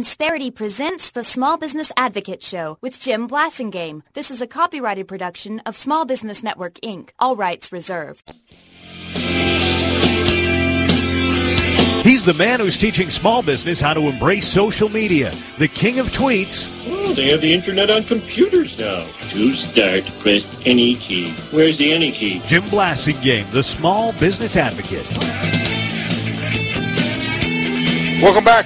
Insperity presents the Small Business Advocate Show with Jim Blasingame. This is a copyrighted production of Small Business Network, Inc., all rights reserved. He's the man who's teaching small business how to embrace social media, the king of tweets. Oh, they have the internet on computers now. To start, press any key. Where's the any key? Jim Blasingame, the small business advocate. Welcome back.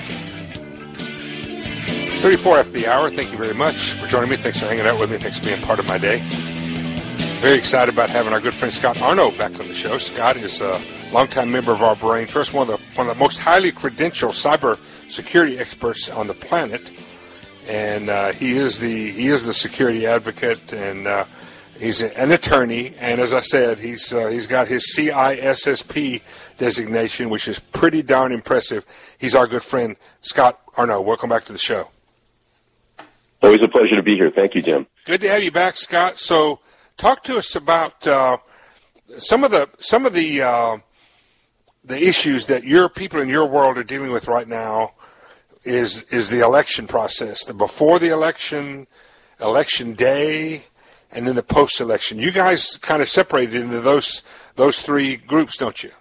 34 after the hour. Thank you very much for joining me. Thanks for hanging out with me. Thanks for being part of my day. Very excited about having our good friend Scott Arno back on the show. Scott is a longtime member of our brain trust, one of the most highly credentialed cyber security experts on the planet, and he is the security advocate, and he's an attorney. And as I said, he's got his CISSP designation, which is pretty darn impressive. He's our good friend Scott Arno. Welcome back to the show. Always a pleasure to be here. Thank you, Jim. Good to have you back, Scott. So, talk to us about some of the issues that your people in your world are dealing with right now. Is the election process, the before the election, election day, and then the post-election. You guys kind of separated into those three groups, don't you?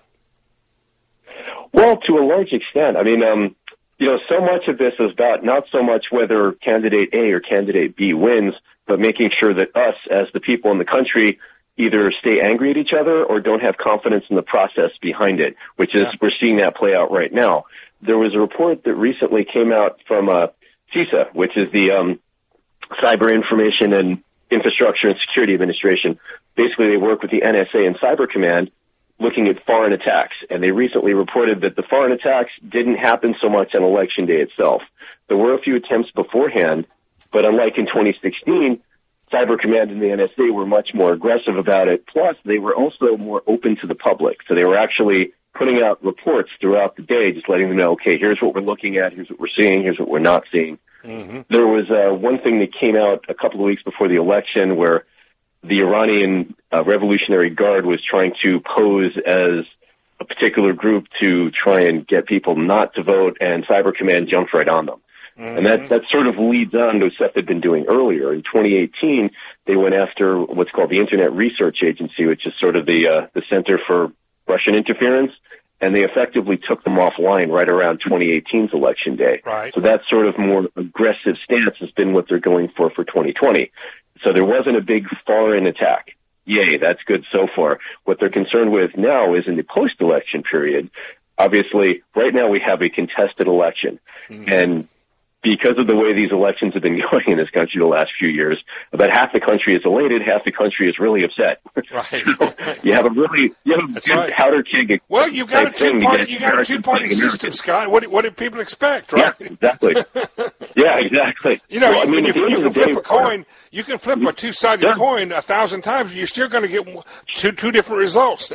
Well, to a large extent. I mean, so much of this is about not so much whether candidate A or candidate B wins, but making sure that us, as the people in the country, either stay angry at each other or don't have confidence in the process behind it, which is, we're seeing that play out right now. There was a report that recently came out from CISA, which is the Cyber Information and Infrastructure and Security Administration. Basically, they work with the NSA and Cyber Command looking at foreign attacks, and they recently reported that the foreign attacks didn't happen so much on Election Day itself. There were a few attempts beforehand, but unlike in 2016, Cyber Command and the NSA were much more aggressive about it. Plus, they were also more open to the public. So they were actually putting out reports throughout the day, just letting them know, okay, here's what we're looking at, here's what we're seeing, here's what we're not seeing. Mm-hmm. There was one thing that came out a couple of weeks before the election where the Iranian Revolutionary Guard was trying to pose as a particular group to try and get people not to vote, and Cyber Command jumped right on them. Mm-hmm. And that sort of leads on to stuff they'd been doing earlier. In 2018, they went after what's called the Internet Research Agency, which is sort of the Center for Russian Interference, and they effectively took them offline right around 2018's election day. Right. So that sort of more aggressive stance has been what they're going for 2020. So there wasn't a big foreign attack. Yay, that's good so far. What they're concerned with now is in the post-election period. Obviously, right now we have a contested election. Mm-hmm. And because of the way these elections have been going in this country the last few years, about half the country is elated, half the country is really upset. Right. So you have a good powder keg. Well, you got a two-party system, Scott. What do people expect, right? Yeah, exactly. Yeah, exactly. Well, you can flip a coin. You can flip a two-sided coin 1,000 times. You're still going to get two different results.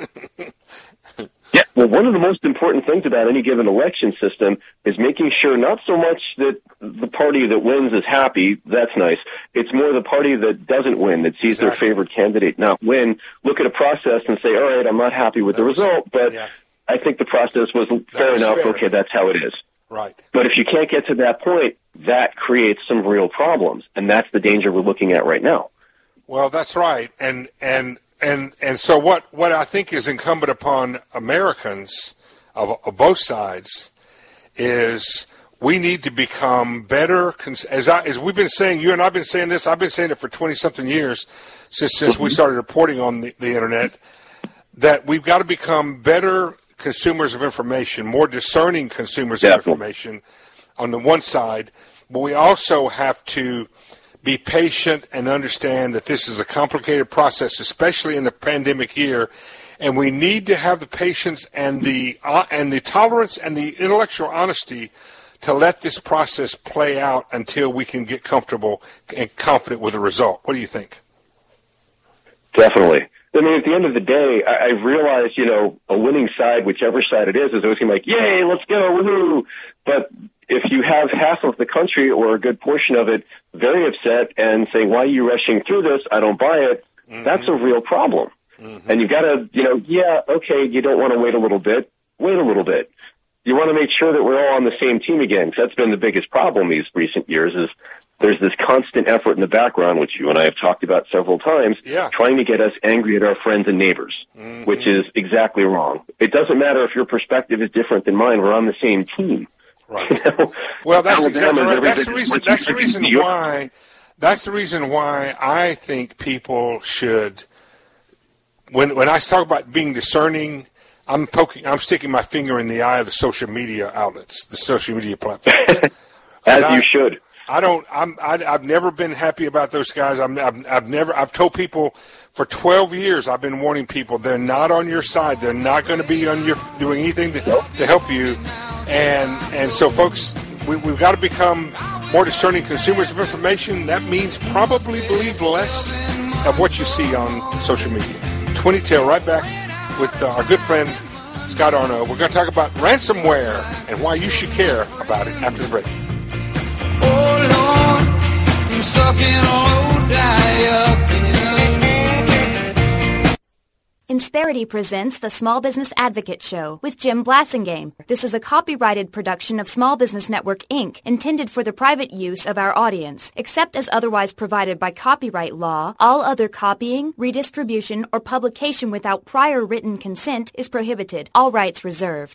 Yeah, well, one of the most important things about any given election system is making sure not so much that the party that wins is happy, that's nice. It's more the party that doesn't win, that sees their favorite candidate not win, look at a process and say, all right, I'm not happy with the result, but I think the process was fair enough. Okay, that's how it is. Right. But if you can't get to that point, that creates some real problems, and that's the danger we're looking at right now. Well, that's right, and so what I think is incumbent upon Americans of both sides is we need to become better. As we've been saying, you and I've been saying this. I've been saying it for 20-something years since we started reporting on the internet, that we've got to become better consumers of information, more discerning consumers of information on the one side, but we also have to be patient and understand that this is a complicated process, especially in the pandemic year, and we need to have the patience and the tolerance and the intellectual honesty to let this process play out until we can get comfortable and confident with the result. What do you think? Definitely. I mean, at the end of the day, I realize, a winning side, whichever side it is always going to be like, yay, let's go, woohoo! But if you have half of the country or a good portion of it very upset and saying, why are you rushing through this? I don't buy it. Mm-hmm. That's a real problem. Mm-hmm. And you've got to, you don't want to wait a little bit. Wait a little bit. you want to make sure that we're all on the same team again, because that's been the biggest problem these recent years is there's this constant effort in the background, which you and I have talked about several times, trying to get us angry at our friends and neighbors, which is exactly wrong. It doesn't matter if your perspective is different than mine. We're on the same team. Right. You know? Well, that's exactly right. That's the reason why I think people should, when I talk about being discerning, I'm sticking my finger in the eye of the social media outlets, the social media platforms. As you should. I've never been happy about those guys. I've told people for 12 years, I've been warning people, they're not on your side. They're not going to be doing anything to help you. And so folks, we've got to become more discerning consumers of information. That means probably believe less of what you see on social media. 20 right back with our good friend Scott Arno. We're going to talk about ransomware and why you should care about it after the break. Oh Lord, I'm stuck in a low diet. Insperity presents the Small Business Advocate Show with Jim Blasingame. This is a copyrighted production of Small Business Network, Inc., intended for the private use of our audience. Except as otherwise provided by copyright law, all other copying, redistribution, or publication without prior written consent is prohibited. All rights reserved.